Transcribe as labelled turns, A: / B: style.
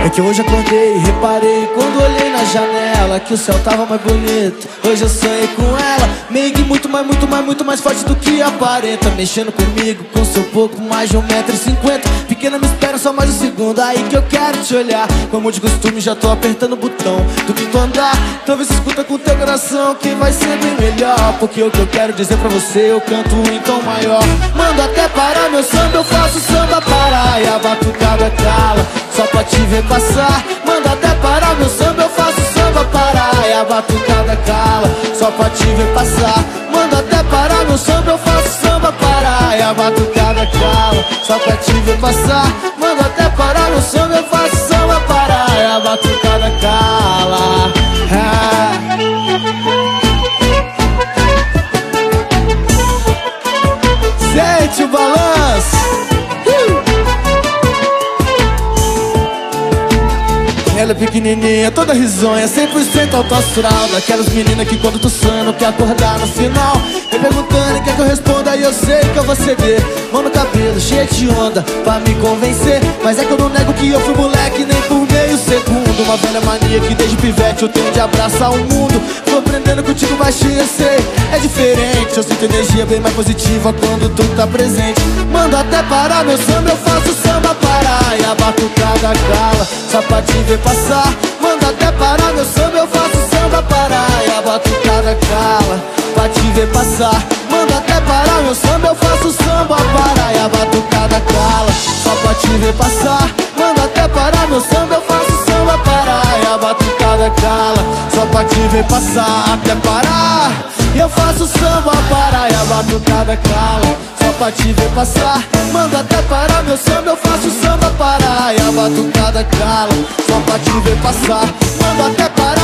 A: que hoje acordei e reparei quando olhei na janela que o céu tava mais bonito. Hoje eu sonhei com ela, meio que muito mais forte do que aparenta. Mexendo comigo com seu pouco mais de 1,50 m. Pequena, me espera só mais um segundo, aí que eu quero te olhar. Como de costume já tô apertando o botão do quinto andar. Talvez você escuta com teu coração que vai ser bem melhor, porque o que eu quero dizer pra você eu canto em tom maior. Mando até parar meu samba, eu faço samba parar e a batucada cala, só pra te ver passar. Mando até parar meu samba, eu faço samba parar e a batucada cala, só pra te ver passar. Mando até parar meu samba, eu faço samba parar e a batucada cala, só pra te ver passar. Mando até parar meu samba, eu faço samba parar e a batucada cala. Sente o balanço. Ela é pequenininha, toda risonha, 100% alto astral. Daquelas meninas que quando tu sonha quer acordar no final. Me perguntando, quer que eu responda e eu sei que eu vou ceder. Mão no cabelo, cheia de onda, pra me convencer. Mas é que eu não nego que eu fui moleque nem por meio segundo. Uma velha mania que desde pivete eu tenho de abraçar o mundo. Tô aprendendo contigo baixinho, eu sei, é diferente. Eu sinto energia bem mais positiva quando tu tá presente. Mando até parar meu samba, eu faço samba parar e a batucada cala, só pra te ver passar. Manda até parar meu samba, eu faço samba parar e a batucada cala, pra te ver passar. Manda até parar meu samba, eu faço samba parar e a batucada cala, só pra te ver passar. Manda até parar meu samba, eu faço samba parar e a batucada cala, só pra te ver passar. Até parar e eu faço samba parar e a batucada cala, só pra te ver passar. Manda até parar meu samba, eu faço samba parar e a batucada cala, só pra te ver passar. Manda até parar